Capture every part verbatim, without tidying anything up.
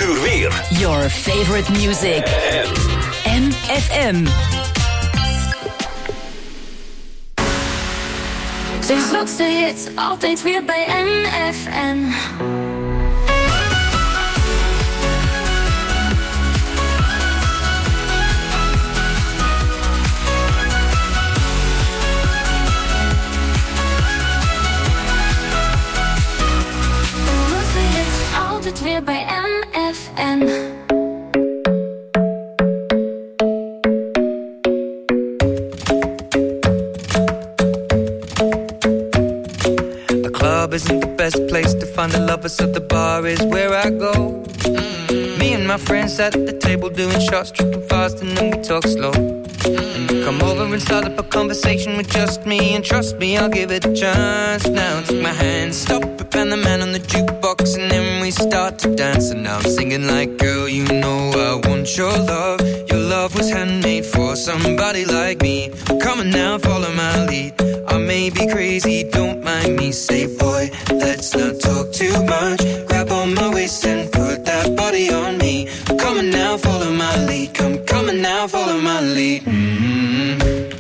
uur weer. Your favorite music. M F M. De grootste hits, altijd weer bij M F M. Altijd weer bij M F M. The club isn't the best place to find the lovers, so the bar is where I go. Mm-hmm. Me and my friends at the table doing shots, tripping fast, and then we talk slow. And you come over and start up a conversation with just me, and trust me, I'll give it a chance. Now take my hand, stop it, and the man on the jukebox, and then we start to dance. And now I'm singing like, girl, you know I want your love. Your love was handmade for somebody like me. Come on now, follow my lead. I may be crazy, don't mind me. Say, boy, let's not talk too much. Grab on my waist and put that body on me. Come on now, follow my lead. Come, come on now, follow my lead. Mm-hmm.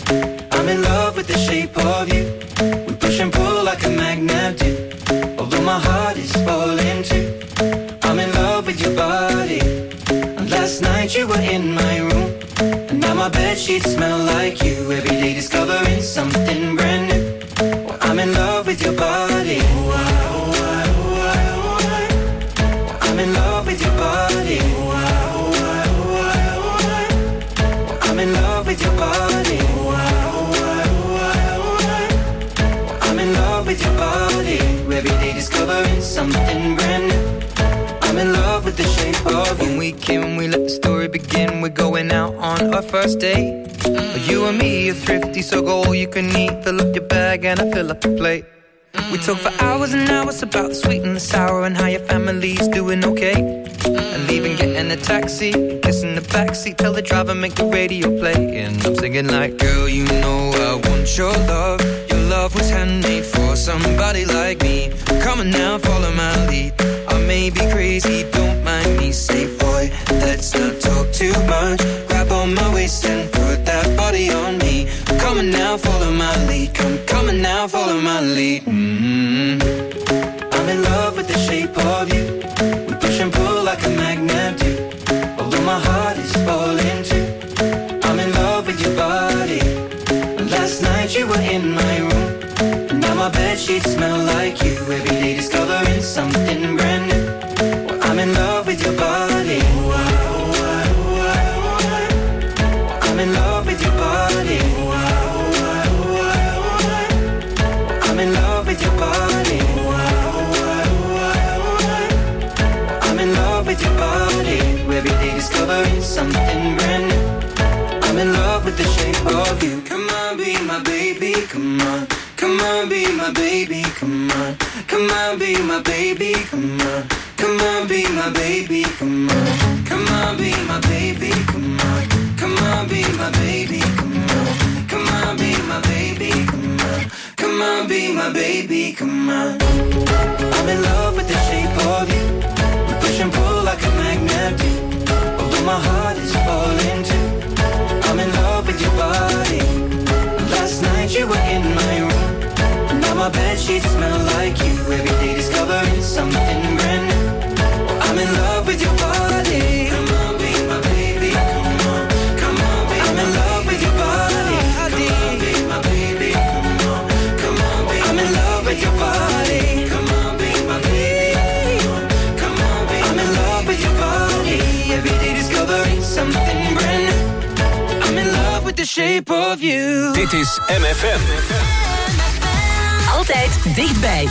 I'm in love with the shape of you. We push and pull like a magnet do. Although my heart is falling too. I'm in love with your body. And last night you were in my room. And now my bedsheets smell like you. Every day discovering something brand new. Well, I'm in love with your body. Oh, I, oh, I, oh, I, oh, I. Well, I'm in love with your body. Oh, I, oh, I, oh, I, oh, I. Well, I'm in love with your body. Oh, I, oh, I, oh, I, oh, I. Well, I'm in love with your body. Every day discovering something brand new. I'm in love with the shape of you. When we came, we let the story begin. We're going out on our first date. Mm-hmm. You and me are thrifty, so go all you can eat. Fill up your bag and I fill up the plate. Mm-hmm. We talk for hours and hours about the sweet and the sour and how your family's doing okay. Mm-hmm. And leaving, getting a taxi, kissing the backseat, tell the driver make the radio play. And I'm singing like, girl, you know I want your love. Your love was handmade for somebody like me. Come on now, follow my lead. I may be crazy, don't mind me. Say, boy, let's not talk too much. Grab on my waist and put that body on me. Come on now, follow my lead. Come, come on now, follow my lead. Mm-hmm. I'm in love with the shape of you. We push and pull like a magnet do. Although my heart is falling too. I'm in love with your body. Last night you were in my room. And now my bedsheets smell like you. Every day discovering something brand new. Well, I'm in love with your body. Oh, I, oh, I, oh, I, oh, I. Well, I'm in love with your body. Oh, I, oh, I, oh, I, oh, I. Well, I'm in love with your body. Oh, I, oh, I, oh, I, oh, I. Well, I'm in love with your body. Every day discovering something brand new. I'm in love with the shape of you. Come on, be my baby, come on. Come on, be my baby, come on. Come on, be my baby, come on. Come on, be my baby, come on. Come on, be my baby, come on. Come on, be my baby, come on. Come on, be my baby, come on. Come on, be my baby, come on. I'm in love with the shape of you. We push and pull like a magnet do. Although my heart is falling too. I'm in love with your body. Last night you were in my room. Now my bedsheets smell like you. Every day discovering something brand new. I'm in love with your body. Come on, be my baby. Come on, come on, be I'm in love with your body. Come on, be my baby. Come on, come on, be I'm in love with your body. Come on, be my baby. Come on, come on, be I'm in love with your body. Every day discovering something brand new. I'm in love with the shape of you. Dit is M F M. Altijd dichtbij.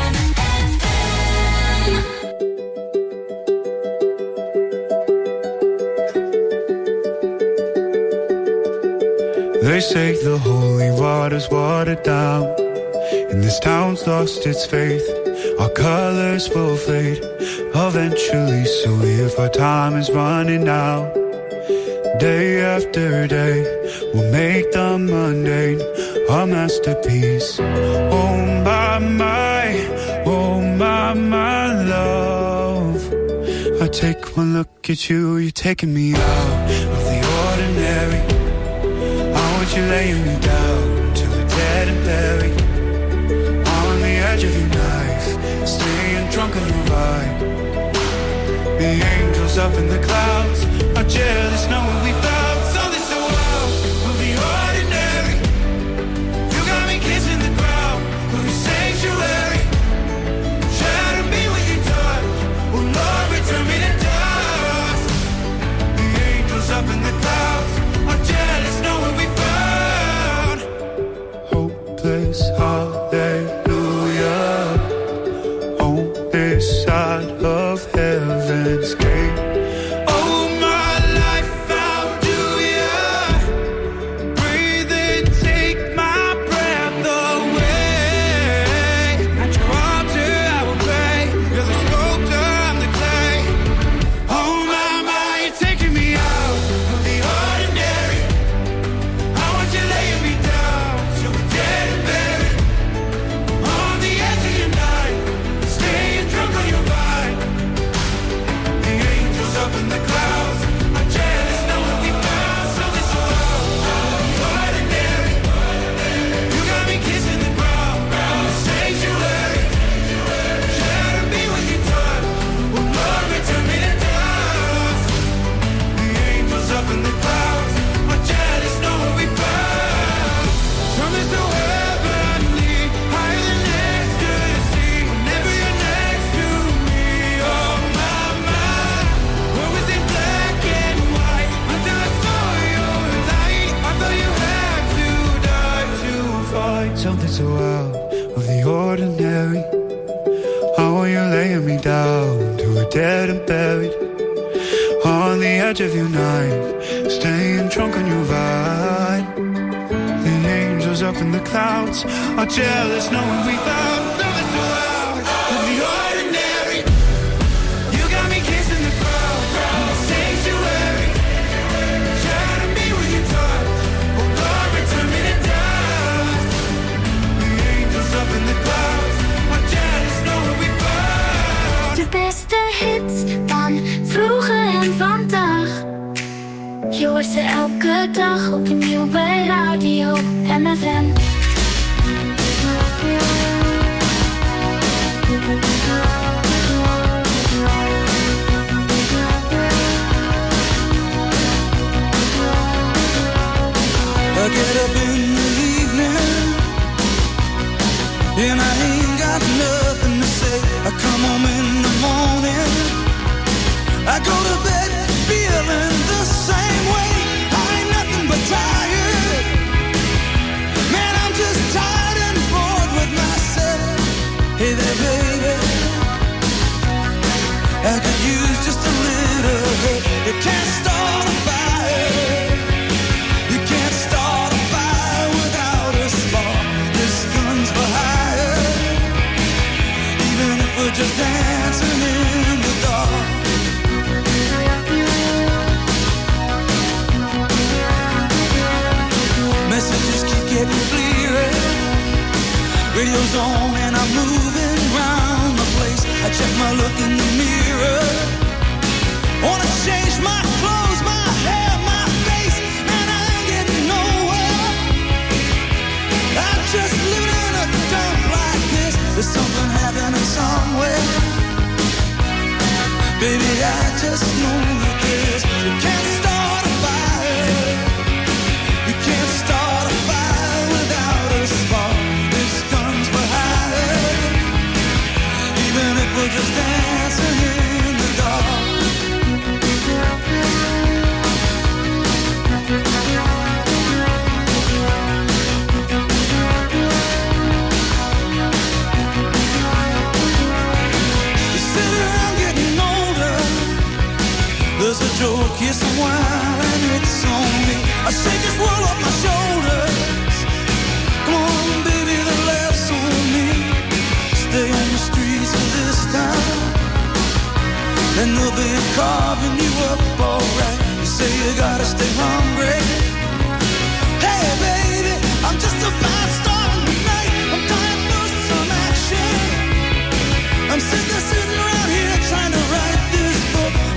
They say the holy water's watered down, and this town's lost its faith. Our colors will fade eventually, so if our time is running out, day after day, we'll make the mundane our masterpiece. Oh my, my, oh my, my love, I take one look at you, you're taking me out of the ordinary. How would you lay me down till we're dead and buried? On the edge of your knife, staying drunk on your vibe. The angels up in the clouds are jealous knowing we found something so wild of the ordinary. You got me kissing the ground of your sanctuary. Shatter me with your touch, oh Lord, return me to dust. The angels up in the clouds are jealous knowing we found hopeless hallelujah on this side of heaven's gate. Oh, my life found you, yeah. Breathe in, take my breath away. At your altar I will pray. You're the sculptor, I'm the clay. Oh, my, my, you're taking me out of the ordinary. I want you laying me down till we're dead and buried. On the edge of your knife, staying drunk on your vine. The angels up in the clouds are jealous knowing we found something so ordinary. You got me kissing the ground in the sanctuary. Shatter me with your touch, oh Lord, return me to dust. The angels up in the clouds are jealous knowing we found something so heavenly, higher than ecstasy. Whenever you're next to me, oh my, my. What was it black and white until I saw your light? I thought you had to die to fight something so out of the ordinary. How are you laying me down to a dead and buried? On the edge of your knife, staying drunk on your vine. The angels up in the clouds are jealous knowing we found something so out of the ordinary. You got me kissing the ground in the sanctuary. Shatter me with your touch, oh Lord, return me to dust. The angels up in the clouds are jealous knowing we found. De beste hits van vroeger en vandaag. Je hoort ze elke dag opnieuw bij Radio M F M. I get up in the evening and I ain't got nothing to say. I come home in the morning, I go to bed feeling the same way. I ain't nothing but tired. Man, I'm just tired and bored with myself. Hey there, baby, I could use just a little help. You can't start a fire. You can't start a fire without a spark. This gun's for hire. Even if we're just dancing in the dark. Messages keep getting clearer. Radio's on and I'm moving round the place. I check my look in the mirror. Wanna change my clothes, my hair, my face, and I ain't getting nowhere. I'm just living in a dump like this. There's something happening somewhere. Baby, I just know that this. You can't start a fire. You can't start a fire without a spark. This gun's for hire. Even if we're just dancing in the dark. You sit around getting older. There's a joke, here's some wine, and it's on me. I shake this world off my shoulders. Come on, baby, the laughs on me. Stay on the streets of this town, and they'll be carving you up alright. You say you gotta stay hungry. Hey, baby, I'm just a fast star tonight. I'm dying for some action. I'm sick of sitting around here trying to write this book.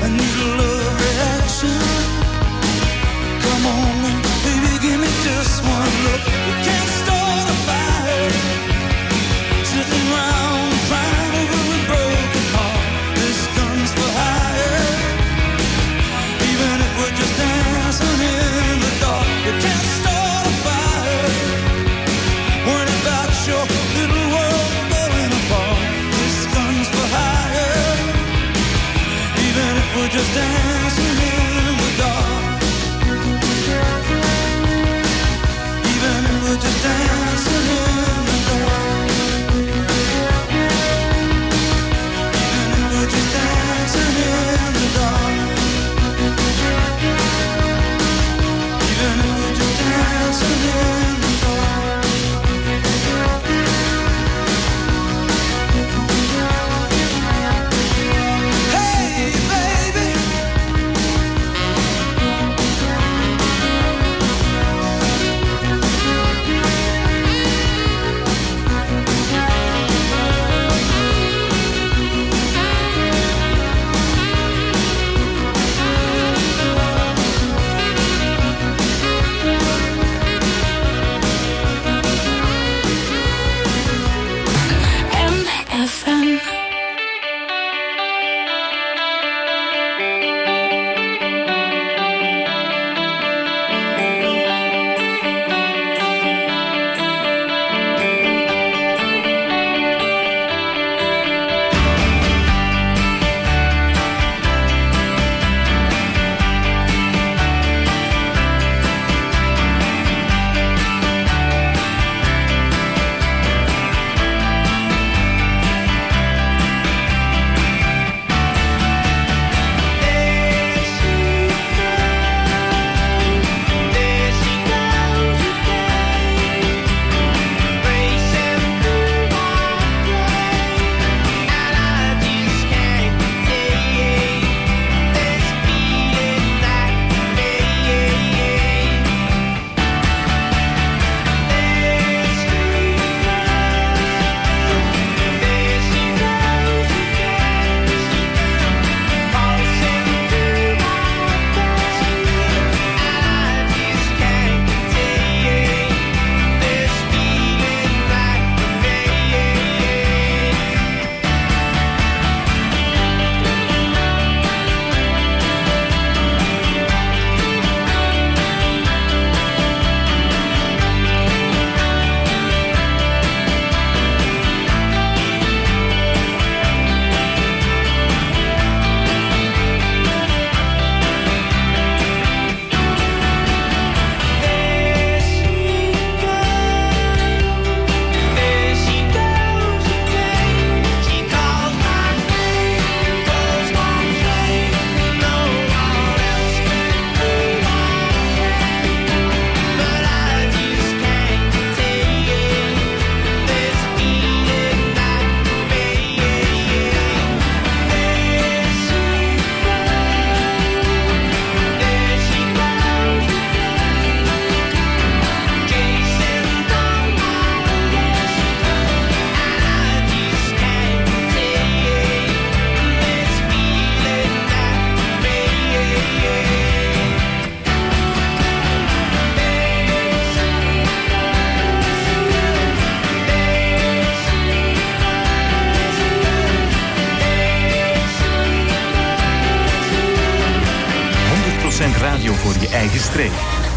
je eigen streek.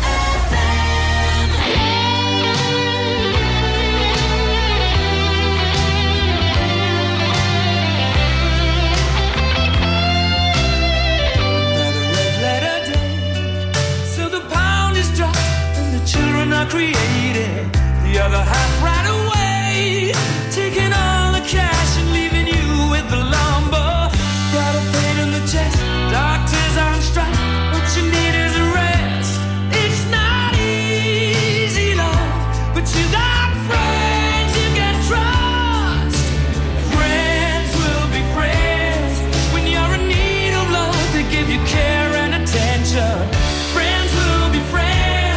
Created the other half right away, taking all the cash and leaving you with the lumber. Got a pain in the chest, doctors on strike. What you need is a rest. It's not easy, love, but you got friends you can trust. Friends will be friends when you're in need of love. They give you care and attention. Friends will be friends.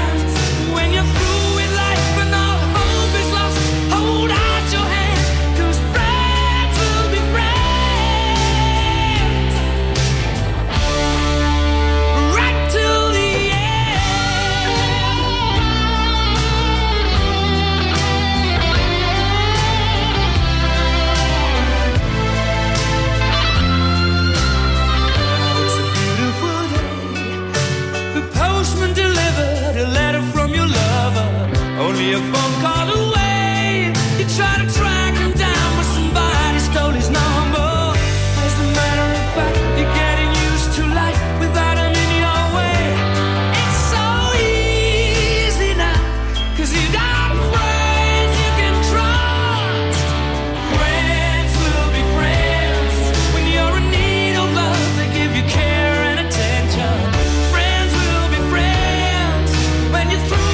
Only a phone call away. You try to track him down, but somebody stole his number. As a matter of fact, you're getting used to life without him in your way. It's so easy now, cause you got friends you can trust. Friends will be friends when you're in need of love. They give you care and attention. Friends will be friends when you're through.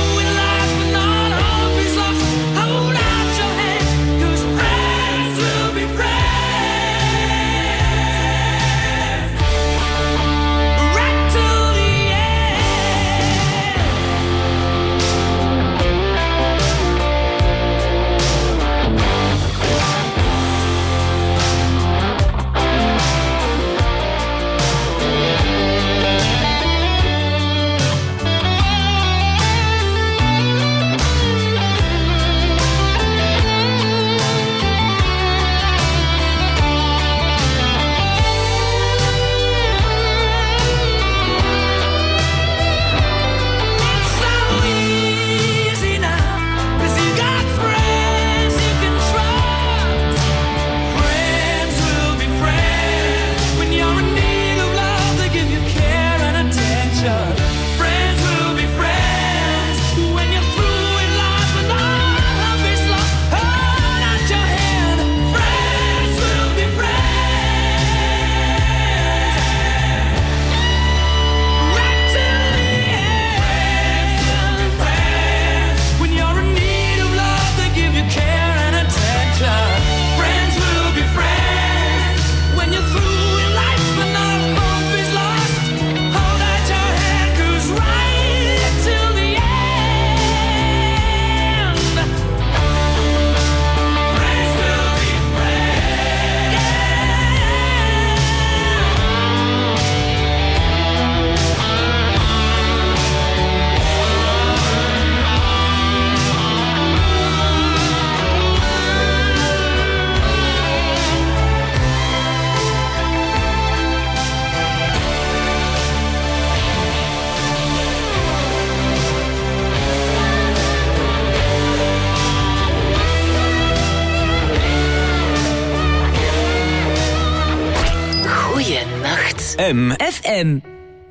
M F M.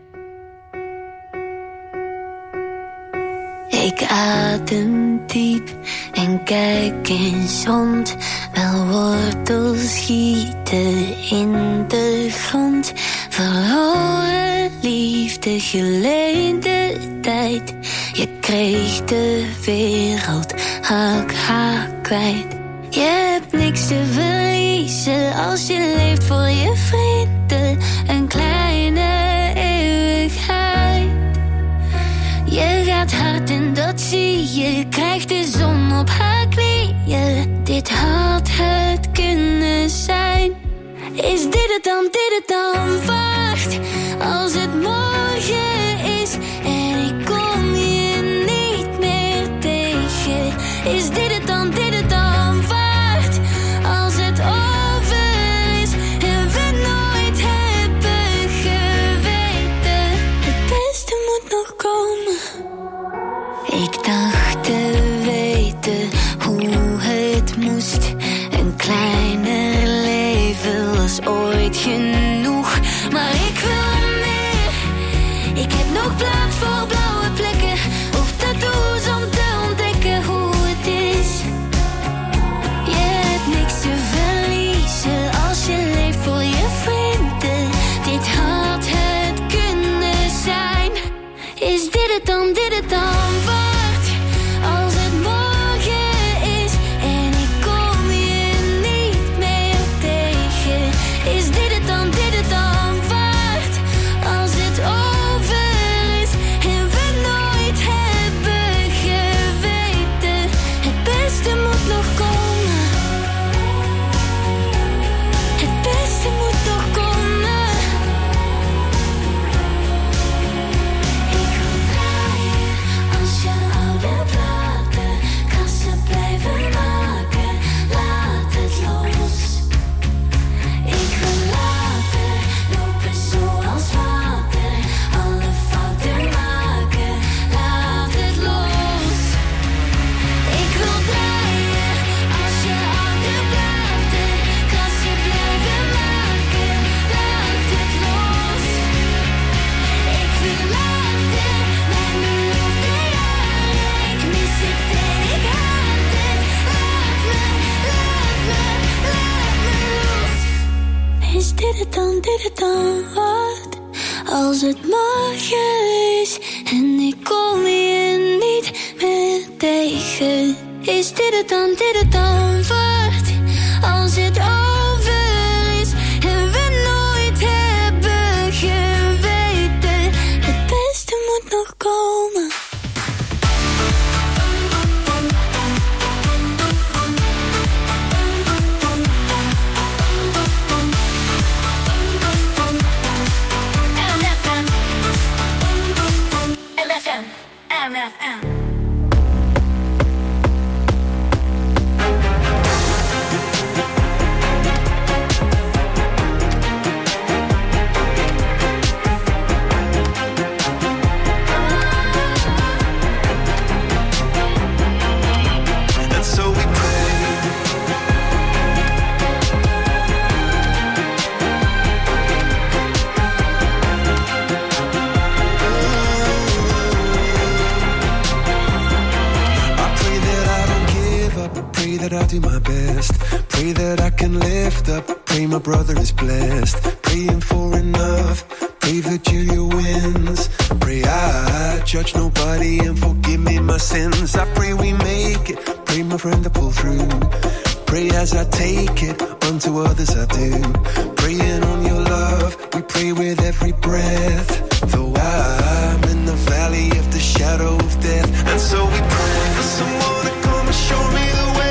Ik adem diep en kijk eens rond. Wel wortels schieten in de grond. Verloren liefde, geleende tijd. Je kreeg de wereld hak, hak kwijt. Je hebt niks te verliezen als je leeft voor je vrienden. Een kleine eeuwigheid. Je gaat hard en dat zie je. Krijgt de zon op haar knieën. Dit had het kunnen zijn. Is dit het dan, dit het dan? Wacht, als het morgen is en ik kom je niet meer tegen. Is dit het dan, dit het dan? Wacht, als het over is en we nooit hebben geweten. Het beste moet nog komen. dit het dan, dit het dan wat? Als het morgen is en ik kom je niet meer tegen. Is dit het dan, dit het dan wat? Als het over is en we nooit hebben geweten. Het beste moet nog komen. M F M. I'll do my best. Pray that I can lift up. Pray my brother is blessed. Praying for enough. Pray Virgilia wins. Pray I judge nobody and forgive me my sins. I pray we make it. Pray my friend to pull through. Pray as I take it. Unto others I do. Praying on your love. We pray with every breath. Though I'm in the valley of the shadow of death. And so we pray for someone to come and show me the way.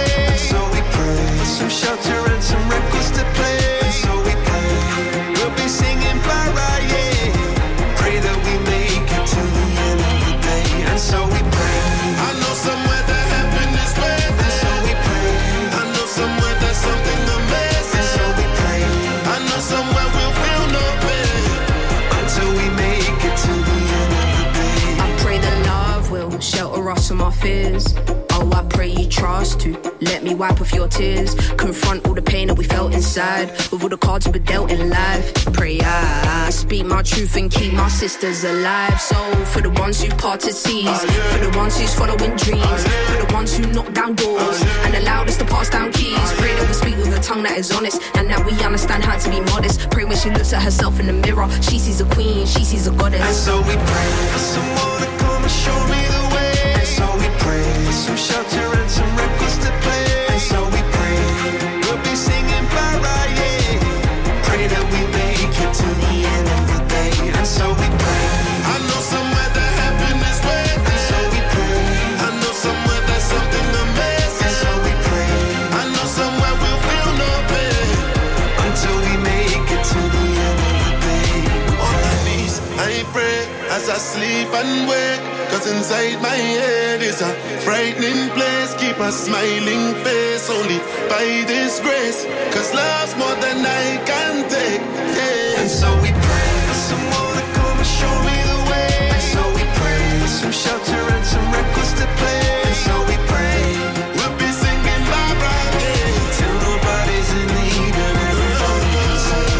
Some shelter and some records to play. And so we pray, we'll be singing para, yeah. Pray that we make it to the end of the day. And so we pray, I know somewhere that heaven is waiting. And so we pray, I know somewhere there's something amazing. And so we pray, I know somewhere we'll feel no pain until we make it to the end of the day. I pray that love will shelter us from our fears. Oh, I pray you trust to let me wipe off your tears. Confront all the pain that we felt inside with all the cards we were dealt in life. Pray I speak my truth and keep my sisters alive. So for the ones who parted seas, for the ones who's following dreams, for the ones who knock down doors and allowed us to pass down keys. Pray that we speak with a tongue that is honest and that we understand how to be modest. Pray when she looks at herself in the mirror, she sees a queen, she sees a goddess. And so we pray for someone to come and show me the way. And so we pray some shelter and some records to play. And so we pray we'll be singing para, yeah. Pray that we make it to the end of the day. And so we pray, I know somewhere that heaven is waiting. And so we pray, I know somewhere there's something amazing. And so we pray, I know somewhere we'll feel no pain until we make it to the end of the day. On my knees I pray as I sleep and wake. Cause inside my head is a frightening place. Keep a smiling face only by this grace. Cause love's more than I can take, yeah. And so we pray for someone to come and show me the way. And so we pray for some shelter and some records to play. And so we pray we'll be singing bye bye, yeah, till nobody's in need and everybody can sing.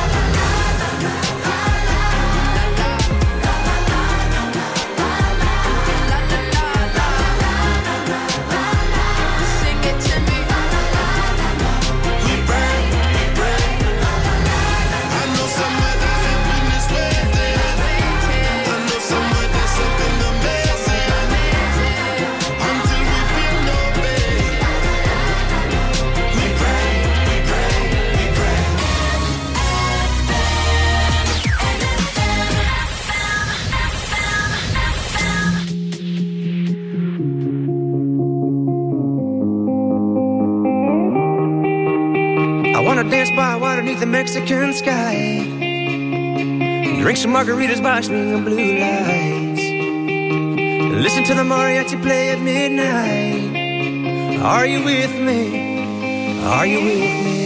Dance by water beneath the Mexican sky. Drink some margaritas by swinging blue lights. Listen to the mariachi play at midnight. Are you with me? Are you with me?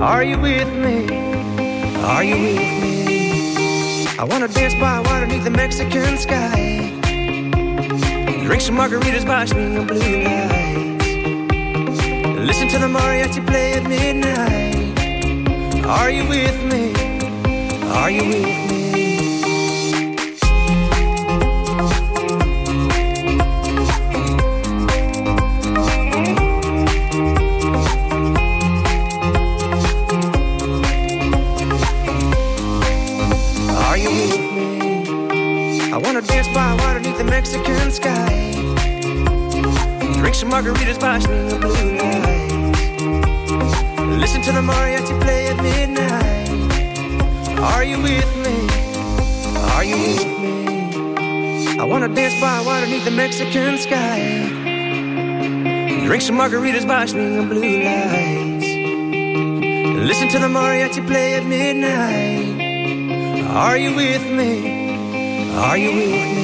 Are you with me? Are you with me? I wanna dance by water beneath the Mexican sky. Drink some margaritas by swinging blue lights. Listen to the mariachi play at midnight. Are you with me? Are you with me? Mexican sky. Drink some margaritas by swinging blue lights. Listen to the mariachi play at midnight. Are you with me? Are you with me? I wanna dance by water beneath the Mexican sky. Drink some margaritas by swinging blue lights. Listen to the mariachi play at midnight. Are you with me? Are you with me?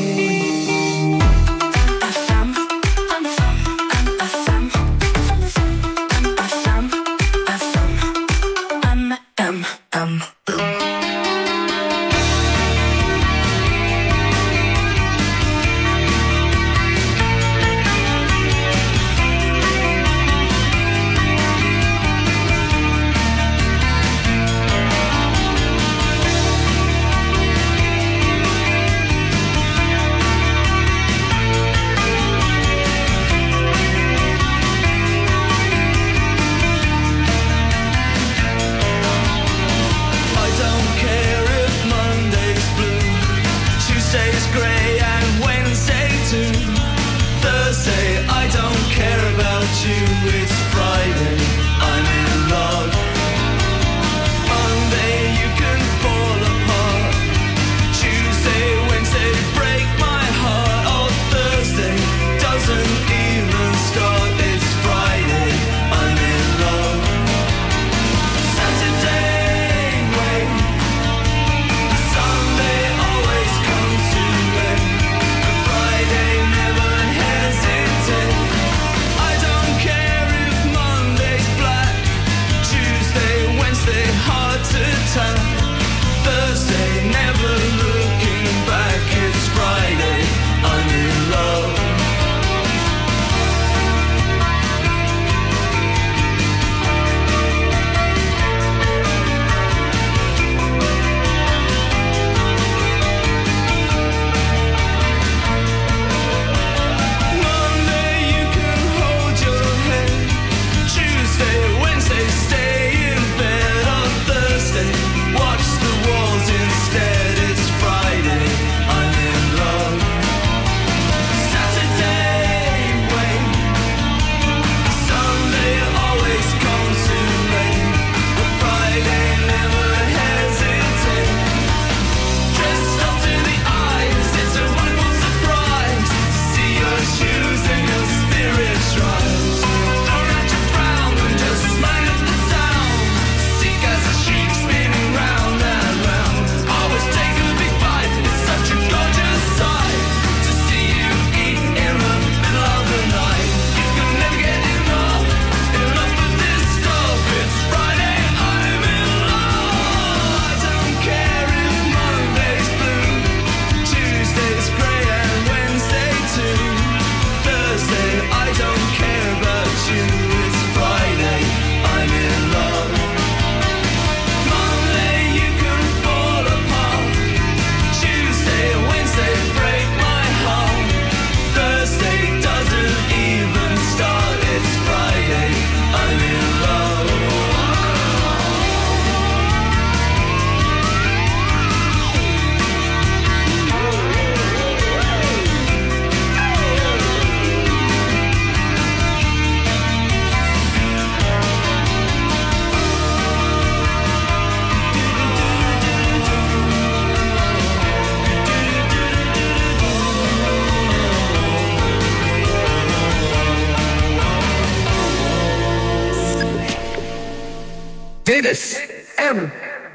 Dit is M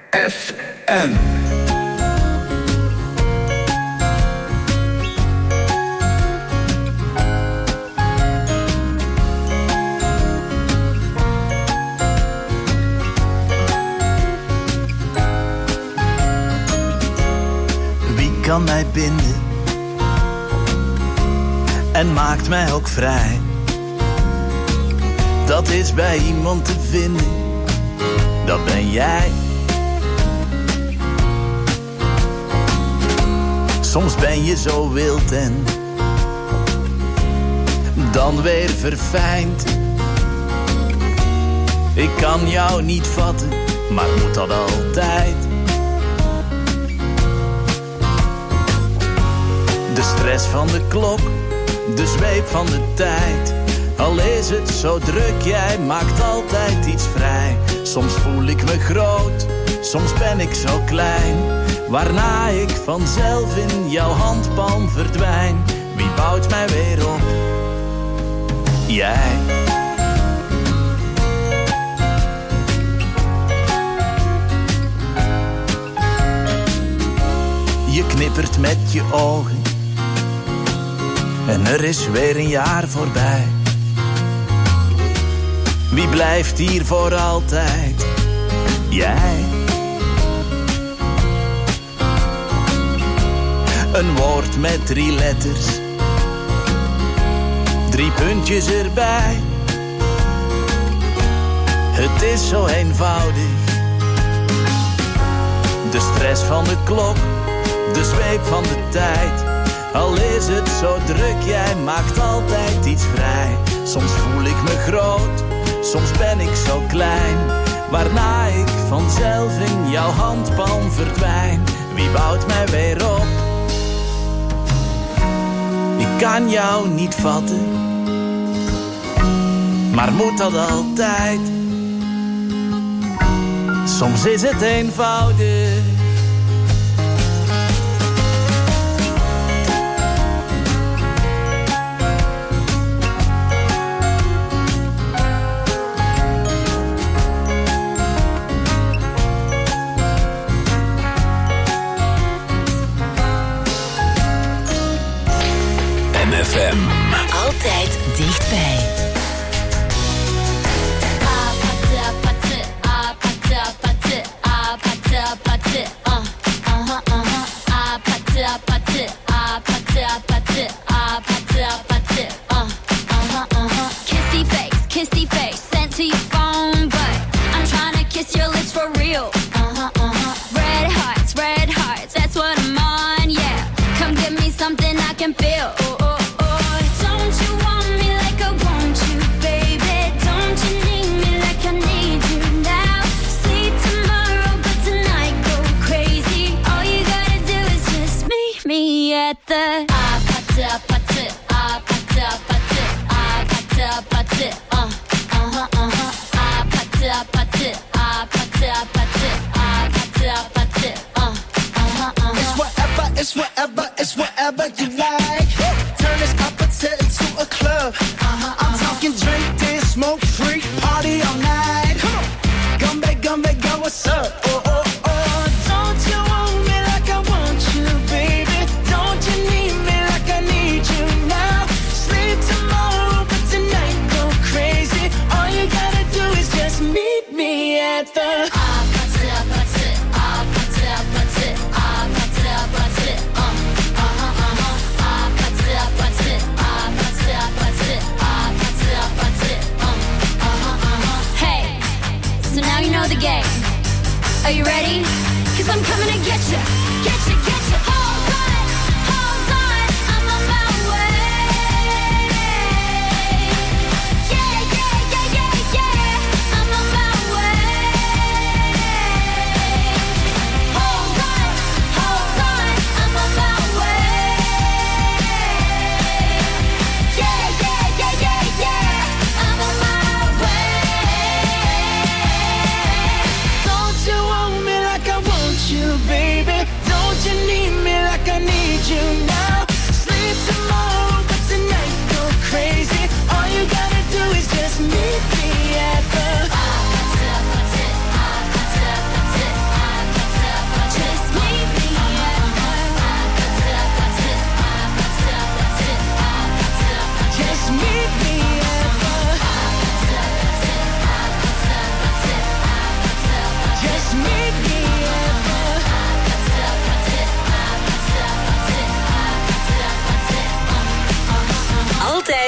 F M. kan mij binden en maakt mij ook vrij. Dat is bij iemand te vinden, dat ben jij. Soms ben je zo wild en dan weer verfijnd. Ik kan jou niet vatten, maar moet dat altijd? De stress van de klok, de zweep van de tijd. Al is het zo druk, jij maakt altijd iets vrij. Soms voel ik me groot, soms ben ik zo klein. Waarna ik vanzelf in jouw handpalm verdwijn. Wie bouwt mij weer op? Jij. Je knippert met je ogen en er is weer een jaar voorbij. Wie blijft hier voor altijd? Jij. Een woord met drie letters, drie puntjes erbij. Het is zo eenvoudig. De stress van de klok, de zweep van de tijd. Al is het zo druk, jij maakt altijd iets vrij. Soms voel ik me groot, soms ben ik zo klein. Waarna ik vanzelf in jouw handpalm verdwijn. Wie bouwt mij weer op? Ik kan jou niet vatten, maar moet dat altijd? Soms is het eenvoudig. F M. Altijd dichtbij. Kissy face, kissy face, sent to your phone, but I'm trying to kiss your lips for real. Uh-huh, uh-huh. Red hearts, red hearts, that's what I'm on, yeah. Come give me something I can feel. Oh, oh, oh. Don't you want me like I want you, baby? Don't you need me like I need you now? Sleep tomorrow, but tonight go crazy. All you gotta do is just meet me at the ah, pata, pata, ah, pata, pata, ah, pata, pata, uh, uh-huh, uh-huh. Ah, pata, pata, ah, pata, pata, ah, pata, pata, uh, uh-huh, uh-huh. It's whatever, it's whatever, it's whatever you like. Turn this appetite into a club. Uh-huh, I'm talking drink, dance, smoke, freak, party all night. Come on, gumbe, gumbe, go, what's up? Oh, oh, oh, don't you want me like I want you, baby? Don't you need me like I need you now? Sleep tomorrow, but tonight go crazy. All you gotta do is just meet me at the ah, pata, pata, ah, pata, pata, ah, pata, pata, uh, uh-huh, uh-huh. Ah, pata, pata, ah, pata, pata, ah, pata, pata, uh, uh-huh, uh-huh. Hey, so now you know the game. Are you ready? 'Cause I'm coming to get you, get you, get you. Hold on, hold on, I'm on my way. Yeah, yeah, yeah, yeah, yeah, I'm on my way. Hold on, hold on, I'm on my way. Yeah, yeah, yeah, yeah, yeah, I'm on my way. Don't you want me like I want you, baby? Don't you need me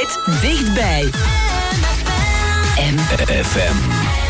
Altijd dichtbij. M F M.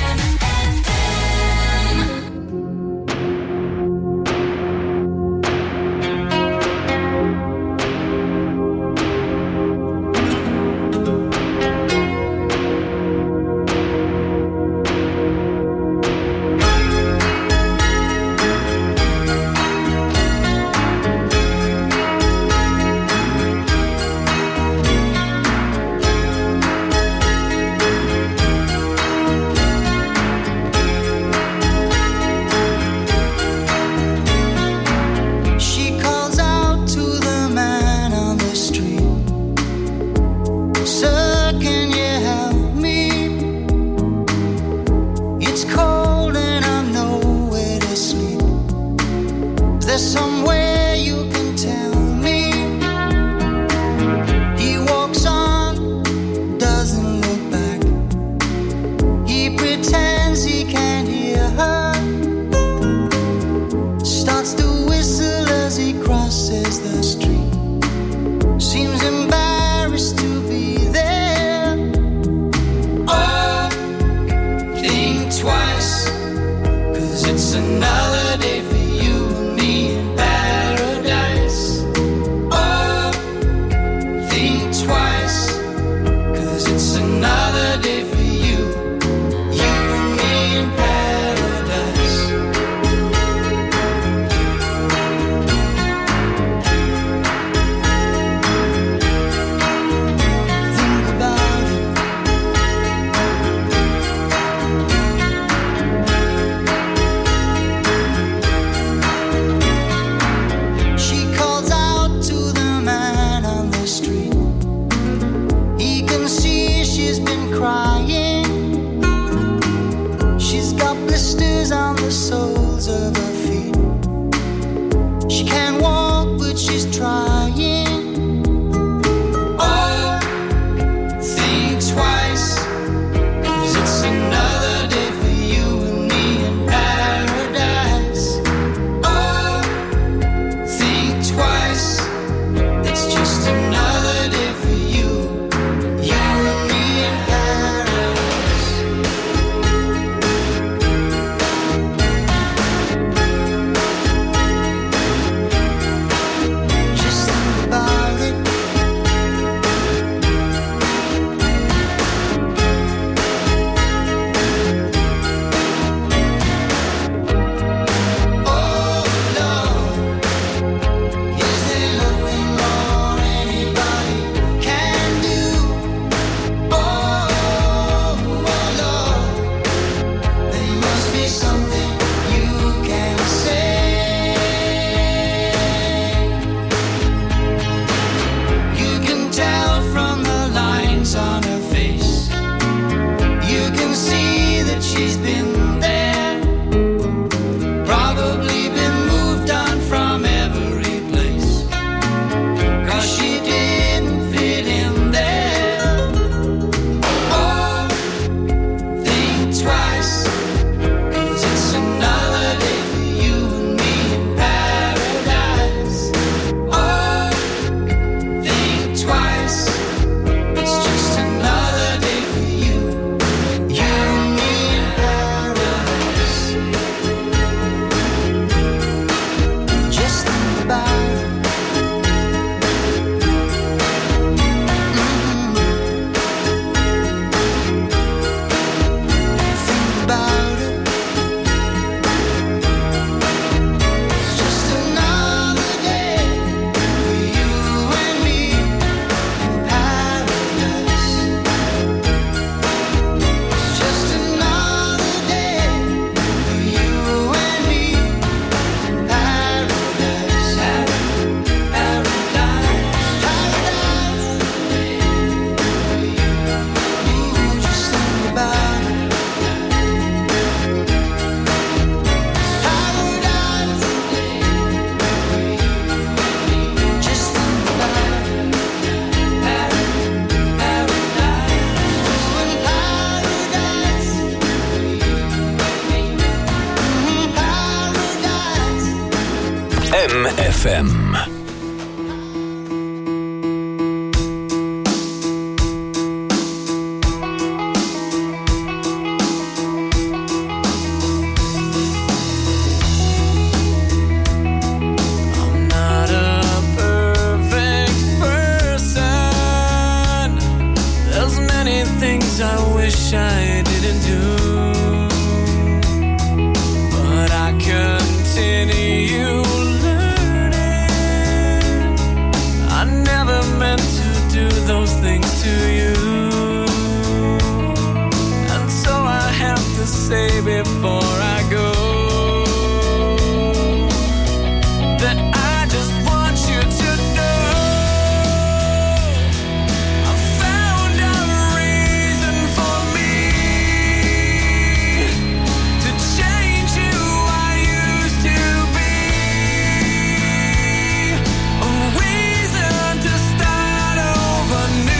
M F M. before I go. That I just want you to know I found a reason for me to change who I used to be. A reason to start over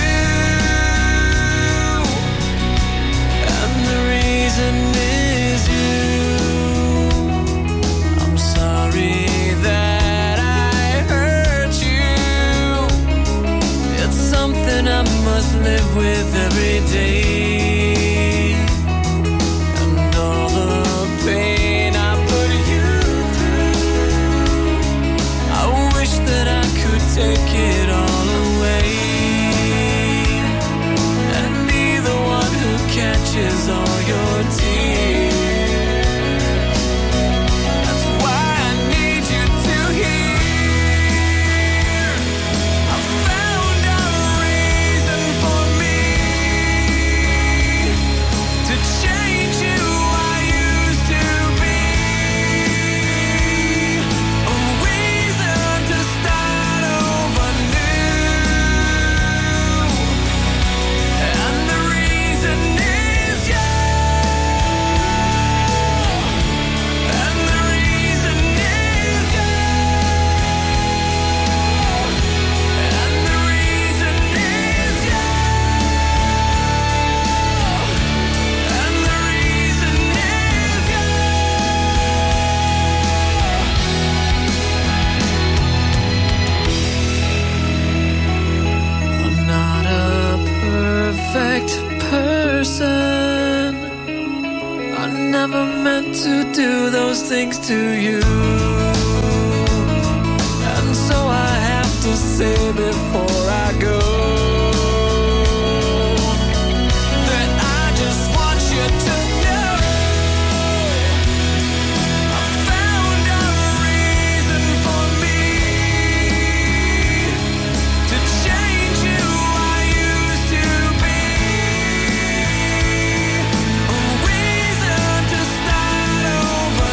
new. And the reason is you. I'm sorry that I hurt you. It's something I must live with every day. And all the pain I put you through, I wish that I could take it all away and be the one who catches all your tears. That's why I need you to hear. I found a reason for me to change who I used to be. A reason to start over new. And the reason is you. And the reason is you. And the reason is you. And the reason is you. I'm not a perfect person. I never meant to do those things to you. And so I have to say before I go that I just want you to know I found a reason for me to change who I used to be. A reason to start over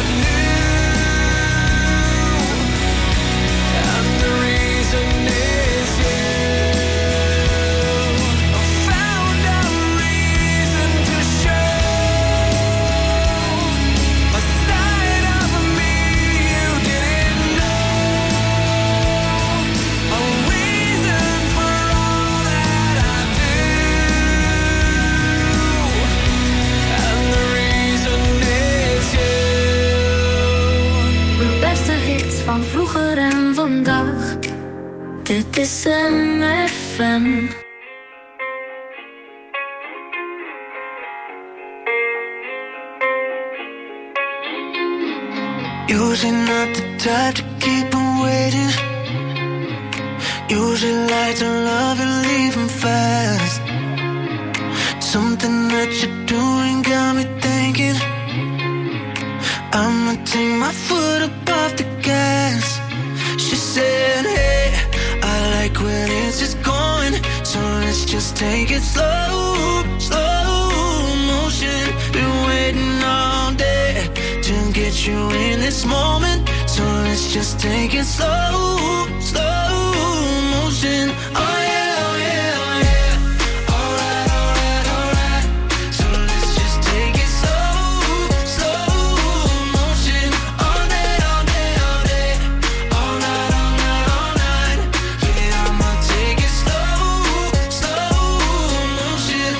new. And the reason is you. I found a reason to show a side of me you didn't know. A reason for all that I do. And the reason is you. De beste hits van vroeger en vandaag. Dit is M F M. Usually not the type to keep on waiting. Usually like to love and leave 'em fast. Something that you're doing got me thinking I'ma take my foot up off the gas. She said, hey, I like when it's just going, so let's just take it slow, slow motion. Been waiting all day to get you in this moment, so let's just take it slow, slow motion. Oh yeah, oh yeah, oh yeah. Alright, alright, alright. So let's just take it slow, slow motion. All day, all day, all day. All night, all night, all night. Yeah, I'ma take it slow, slow motion.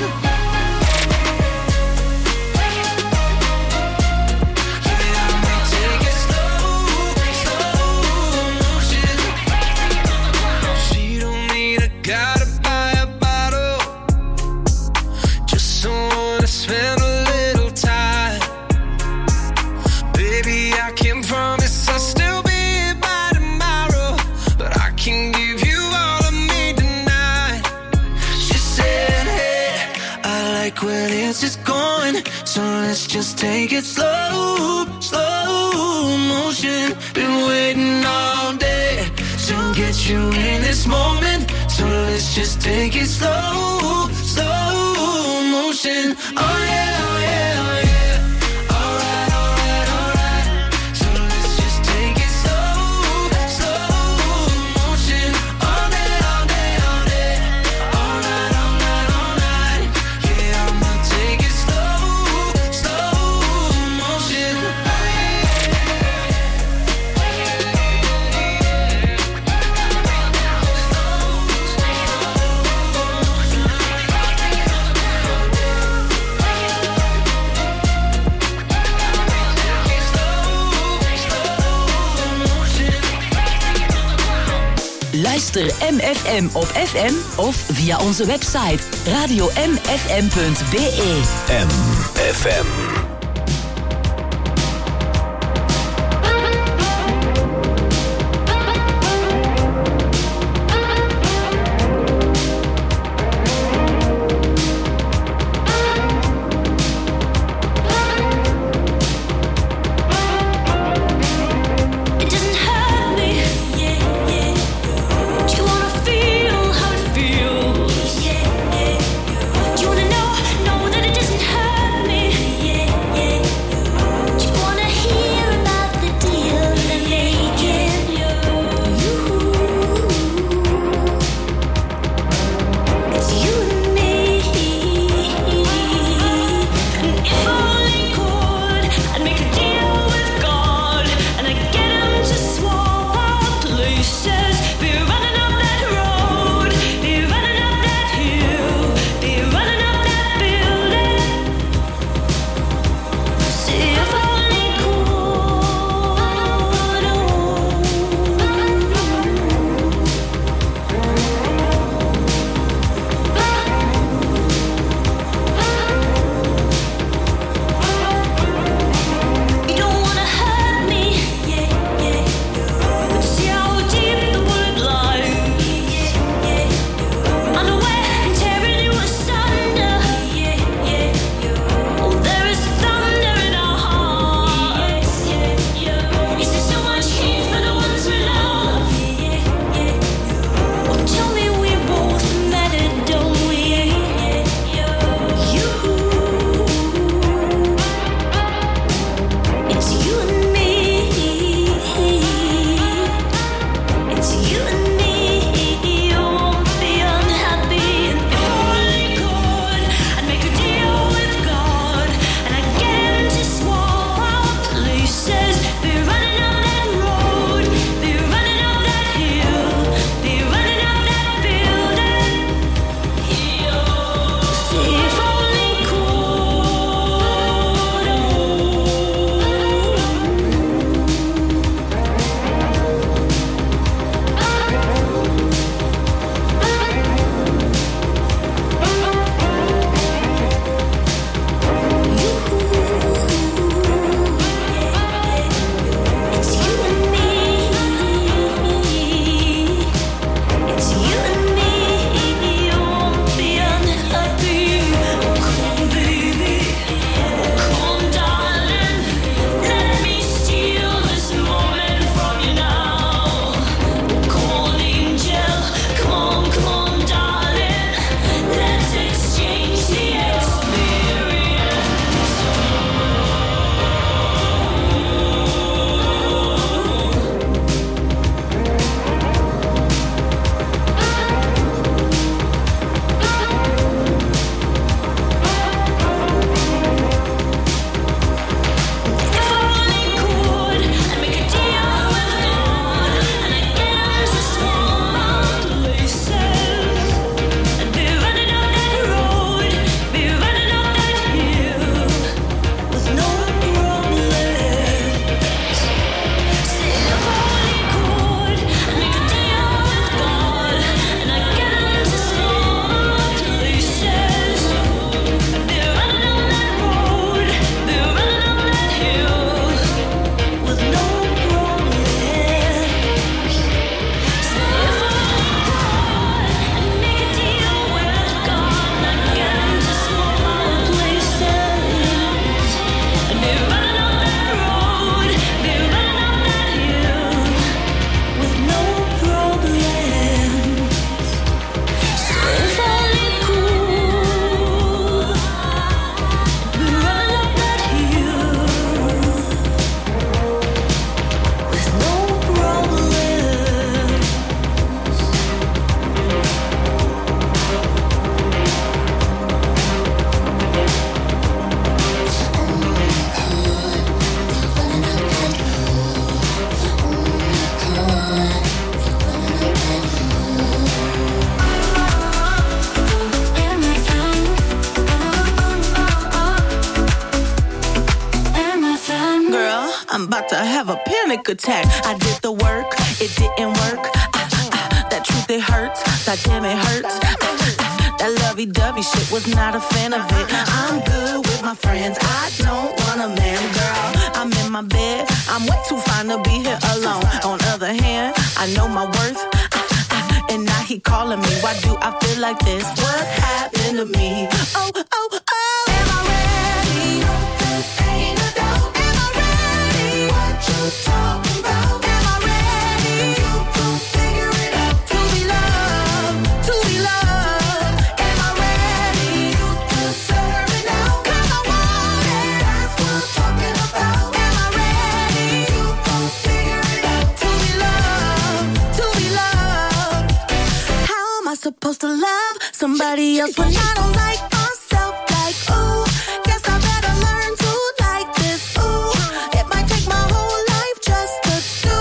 Yeah, I'ma take it slow, slow motion. She don't need a guy to buy a bottle, just someone to spend a little time. Baby, I can promise I'll still be here by tomorrow, but I can give you all of me tonight. She said, hey, I like when it's just going, so let's just take it slow, slow motion. Been waiting all day to get you in this moment, so let's just take it slow, slow motion. Oh yeah, oh yeah, oh yeah. Alright, Luister M F M op F M of via onze website radio m f m punt b e. M F M. I'm about to have a panic attack. I did the work, it didn't work. I, I, that truth it hurts, that damn it hurts. That lovey-dovey shit was not a fan of it. I'm good with my friends, I don't want a man, girl. I'm in my bed, I'm way too fine to be here alone. On other hand, I know my worth, and now he calling me. Why do I feel like this? What's happened to me? Oh, oh, oh. Am I ready? Ain't a doubt. Am I ready? What you talking about? Am I ready? You gon' figure it out. To be loved, to be loved. Am I ready? You deserve it now. 'Cause I want it. That's what I'm talking about. Am I ready? You gon' figure it out. To be loved, to be loved. How am I supposed to love somebody else when I don't like myself? Like, ooh, guess I better learn to like this. Ooh, it might take my whole life just to do.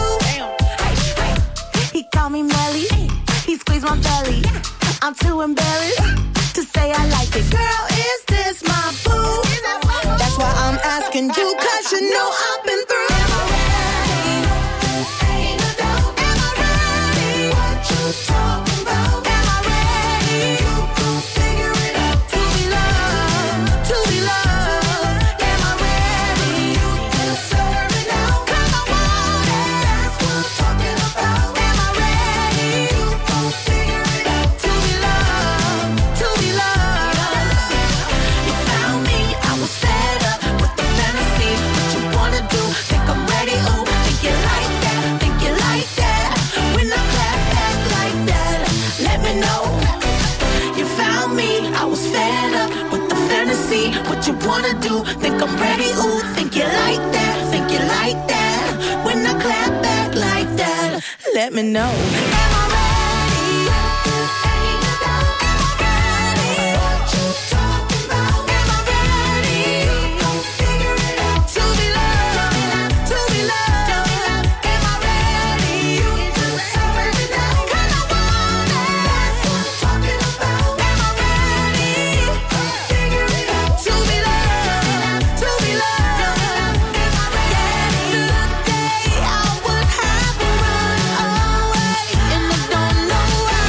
He called me Melly, he squeezed my belly. I'm too embarrassed to say I like it. Girl, is this my boo? That's why I'm asking you, 'cause you know I've been through. Am I ready? Ain't a doubt. Am I ready? What you talking about? Am I ready? You gon' figure it out. To be loved, to be loved. Am I ready? You deserve it now. 'Cause I want it. That's what I'm talking about. Am I ready? You gon' figure it out. To be loved, to be loved. You found me, I was fed up with the fantasy. What you wanna do? Think I'm ready? Ooh, think you like that? Think you like that? When I clap back like that, let me know. You found me, I was fed up with the fantasy. What you wanna do? Think I'm ready? Ooh, think you like that? Think you like that? When I clap back like that, let me know. Am I ready? Ain't a doubt. Am I ready? What you talking about? Am I ready? You gon' figure it out. To be loved, to be loved. Am I ready? You deserve it now. 'Cause I want it. That's what I'm talking about. Am I ready? Figure it out. To be loved, to be loved. Am I ready? Yesterday I would have run away, and I don't know why.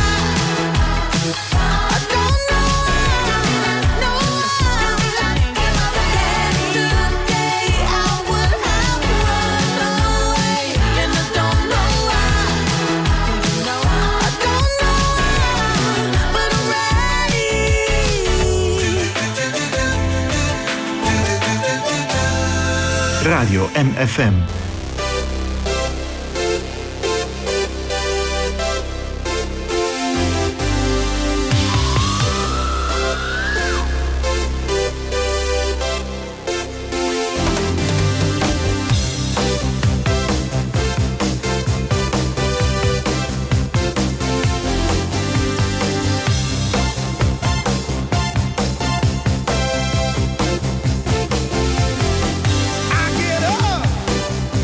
I don't know why. No why. Am I ready? Yesterday I would have run away, and I don't know why. I don't know why, but I'm ready. Radio M F M. I get up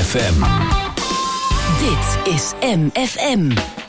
F M. Dit is M F M.